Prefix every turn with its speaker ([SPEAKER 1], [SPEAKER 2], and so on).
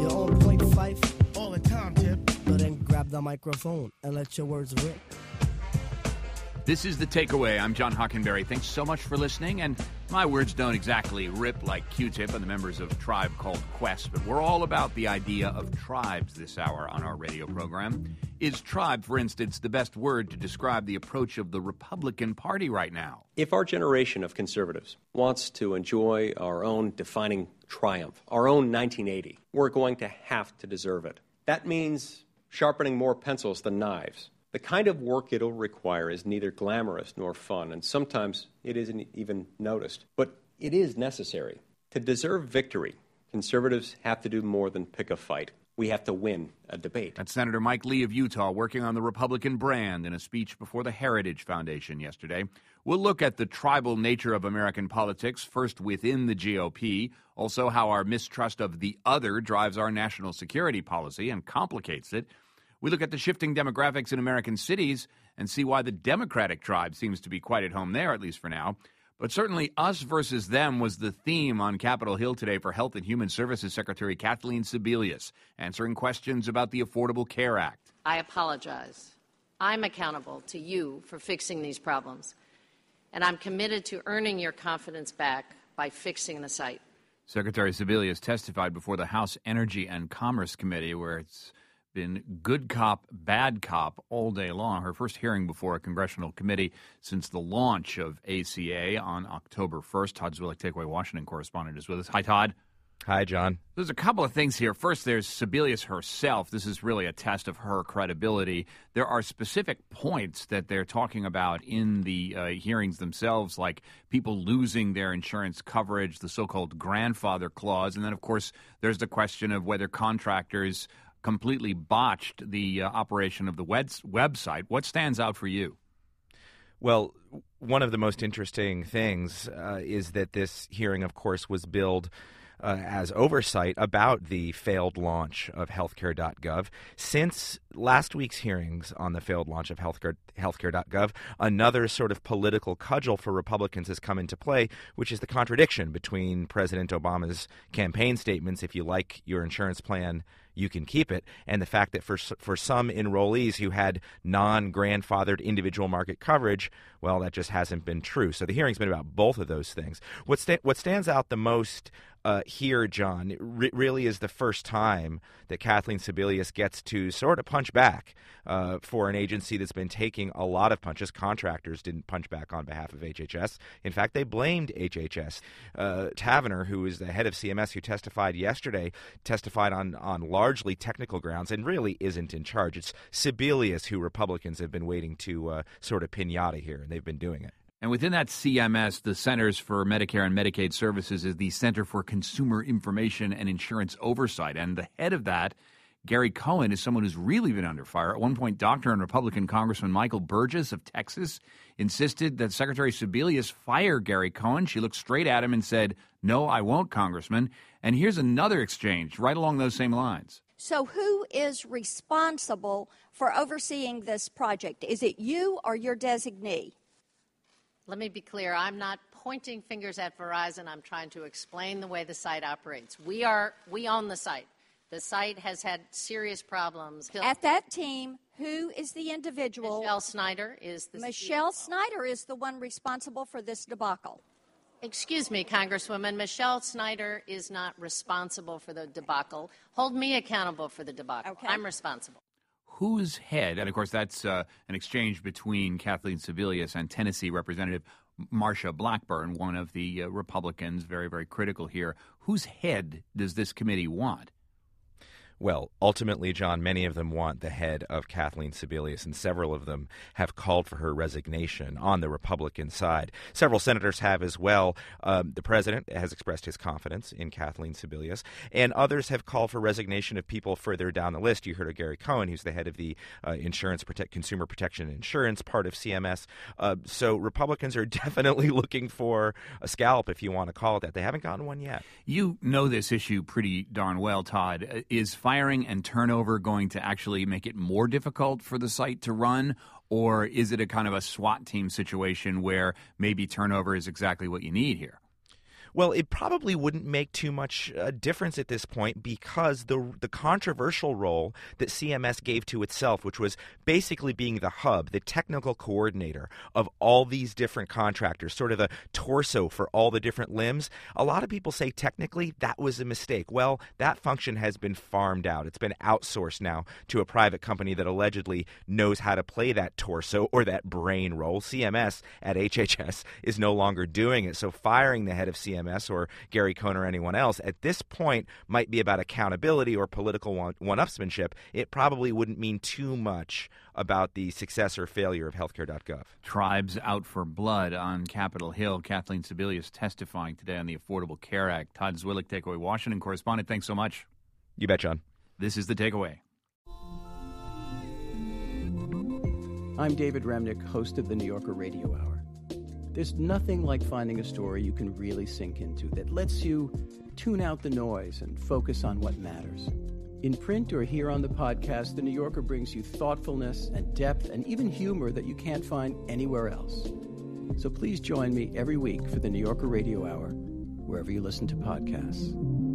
[SPEAKER 1] You're on point, Fife.
[SPEAKER 2] All the time, Tip.
[SPEAKER 1] So then grab the microphone and let your words rip.
[SPEAKER 3] This is The Takeaway. I'm John Hockenberry. Thanks so much for listening. And my words don't exactly rip like Q-Tip and the members of a tribe called Quest, but we're all about the idea of tribes this hour on our radio program. Is tribe, for instance, the best word to describe the approach of the Republican Party right now?
[SPEAKER 4] If our generation of conservatives wants to enjoy our own defining triumph, our own 1980, we're going to have to deserve it. That means sharpening more pencils than knives. The kind of work it'll require is neither glamorous nor fun, and sometimes it isn't even noticed. But it is necessary. To deserve victory, conservatives have to do more than pick a fight. We have to win a debate.
[SPEAKER 3] That's Senator Mike Lee of Utah working on the Republican brand in a speech before the Heritage Foundation yesterday. We'll look at the tribal nature of American politics, first within the GOP, also how our mistrust of the other drives our national security policy and complicates it. We look at the shifting demographics in American cities and see why the Democratic tribe seems to be quite at home there, at least for now. But certainly us versus them was the theme on Capitol Hill today for Health and Human Services Secretary Kathleen Sebelius, answering questions about the Affordable Care Act.
[SPEAKER 5] I apologize. I'm accountable to you for fixing these problems, and I'm committed to earning your confidence back by fixing the site.
[SPEAKER 3] Secretary Sebelius testified before the House Energy and Commerce Committee, where it's been good cop, bad cop all day long. Her first hearing before a congressional committee since the launch of ACA on October 1st. Todd Zwillich, Takeaway Washington correspondent, is with us. Hi, Todd.
[SPEAKER 6] Hi, John.
[SPEAKER 3] There's a couple of things here. First, there's Sebelius herself. This is really a test of her credibility. There are specific points that they're talking about in the hearings themselves, like people losing their insurance coverage, the so-called grandfather clause. And then, of course, there's the question of whether contractors completely botched the operation of the website. What stands out for you?
[SPEAKER 6] Well, one of the most interesting things is that this hearing, of course, was billed as oversight about the failed launch of healthcare.gov. Since last week's hearings on the failed launch of healthcare.gov, another sort of political cudgel for Republicans has come into play, which is the contradiction between President Obama's campaign statements, if you like your insurance plan, you can keep it, and the fact that for some enrollees who had non-grandfathered individual market coverage, well, that just hasn't been true. So the hearing's been about both of those things. What stands out the most here, John, really is the first time that Kathleen Sebelius gets to sort of punch back for an agency that's been taking a lot of punches. Contractors didn't punch back on behalf of HHS. In fact, they blamed HHS. Tavener, who is the head of CMS, who testified yesterday, testified on largely technical grounds and really isn't in charge. It's Sebelius who Republicans have been waiting to sort of pinata here, and they've been doing it.
[SPEAKER 3] And within that CMS, the Centers for Medicare and Medicaid Services is the Center for Consumer Information and Insurance Oversight. And the head of that, Gary Cohen, is someone who's really been under fire. At one point, Dr. and Republican Congressman Michael Burgess of Texas insisted that Secretary Sebelius fire Gary Cohen. She looked straight at him and said, "No, I won't, Congressman." And here's another exchange right along those same lines.
[SPEAKER 7] So who is responsible for overseeing this project? Is it you or your designee?
[SPEAKER 5] Let me be clear. I'm not pointing fingers at Verizon. I'm trying to explain the way the site operates. We own the site. The site has had serious problems.
[SPEAKER 7] At that team, who is the individual?
[SPEAKER 5] Michelle Snyder is the
[SPEAKER 7] Michelle Snyder is the one responsible for this debacle.
[SPEAKER 5] Excuse me, Congresswoman. Michelle Snyder is not responsible for the debacle. Hold me accountable for the debacle.
[SPEAKER 7] Okay.
[SPEAKER 5] I'm responsible.
[SPEAKER 3] Whose head, and of course that's an exchange between Kathleen Sebelius and Tennessee Representative Marsha Blackburn, one of the Republicans, very, very critical here. Whose head does this committee want?
[SPEAKER 6] Well, ultimately, John, many of them want the head of Kathleen Sebelius, and several of them have called for her resignation on the Republican side. Several senators have as well. The president has expressed his confidence in Kathleen Sebelius, and others have called for resignation of people further down the list. You heard of Gary Cohen, who's the head of the Consumer Protection and Insurance part of CMS. So Republicans are definitely looking for a scalp, if you want to call it that. They haven't gotten one yet.
[SPEAKER 3] You know this issue pretty darn well, Todd. Is firing and turnover going to actually make it more difficult for the site to run, or is it a kind of a SWAT team situation where maybe turnover is exactly what you need here?
[SPEAKER 6] Well, it probably wouldn't make too much difference at this point because the controversial role that CMS gave to itself, which was basically being the hub, the technical coordinator of all these different contractors, sort of the torso for all the different limbs, a lot of people say technically that was a mistake. Well, that function has been farmed out. It's been outsourced now to a private company that allegedly knows how to play that torso or that brain role. CMS at HHS is no longer doing it. So firing the head of CMS or Gary Cohn or anyone else at this point might be about accountability or political one-upsmanship. It probably wouldn't mean too much about the success or failure of healthcare.gov.
[SPEAKER 3] Tribes out for blood on Capitol Hill. Kathleen Sebelius testifying today on the Affordable Care Act. Todd Zwillich, Takeaway Washington correspondent, thanks so much.
[SPEAKER 6] You bet, John.
[SPEAKER 3] This is The Takeaway.
[SPEAKER 2] I'm David Remnick, host of the New Yorker Radio Hour. There's nothing like finding a story you can really sink into that lets you tune out the noise and focus on what matters. In print or here on the podcast, The New Yorker brings you thoughtfulness and depth and even humor that you can't find anywhere else. So please join me every week for the New Yorker Radio Hour, wherever you listen to podcasts.